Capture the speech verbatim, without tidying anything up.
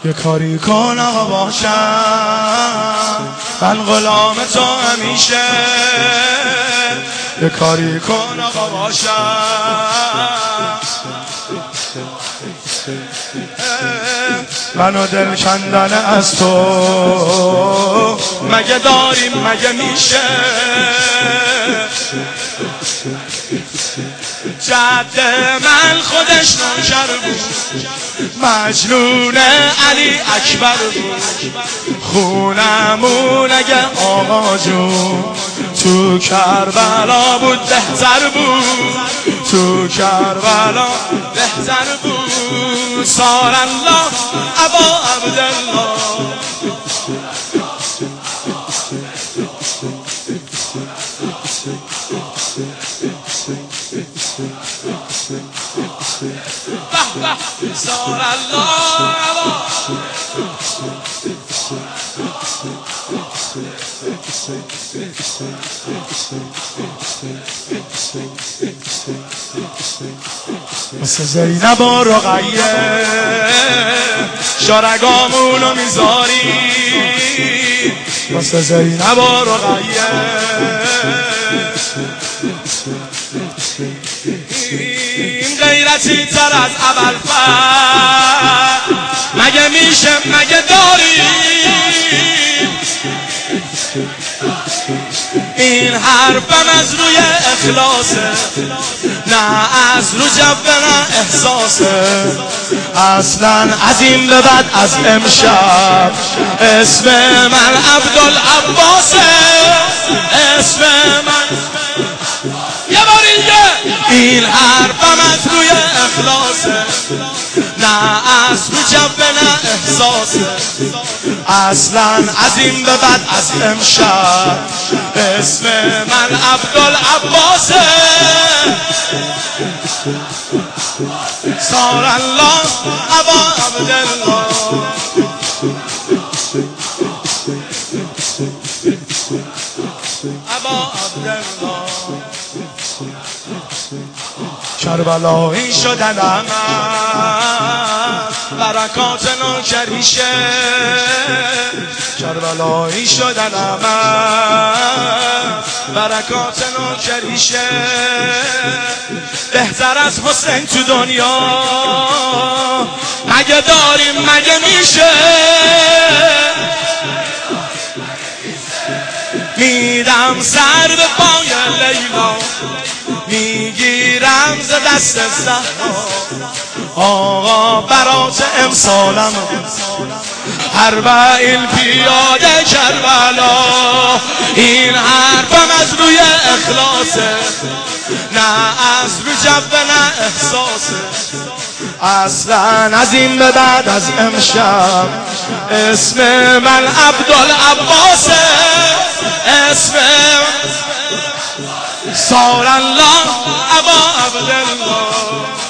یه کاری کن آقا باشم من غلام تو همیشه، یه کاری کن آقا باشم منو دل کندن از تو مگه داریم مگه میشه. جد من خودش نوکر بود، مجنون علی اکبر بود، خونمون اگه آقا جون تو کربلا بود بهتر بود، تو کربلا بهتر بود. صار الله ابا عبدالله صار الله واسه زینب و رقیه شارگامونو میذاری، واسه زینب و رقیه این غیرتی تر از ابوالفضل مگه میشه مگه داری. این حرفم از روی اخلاصه نه از رو جبه نه احساسه، اصلا از این به بعد از امشب اسم من عبدالعباسه، اسم من یه بار اینجا. این حرفم از روی اخلاصه نه از رو جبه نه احساسه، اصلا از این به بعد از امشب اسم من عبدالعباسه. صار الله ابا عبدالله ابا عبدالله. کربلایی شدنم برکات نوکریشه، کربلایی شدنم برکات نوکریشه، بهتر از حسین تو دنیا مگه داریم مگه میشه. میدم سر به پای لیلا میگیرم ز دست زهرا، آقا برات امسالم اربعین پیاده کربلا. این حرفم از روی اخلاصه نه از رو جبه نه احساسه، اصلا از این به بعد از امشب اسم من عبدالعباسه، اسم صار الله ابا عبدالله.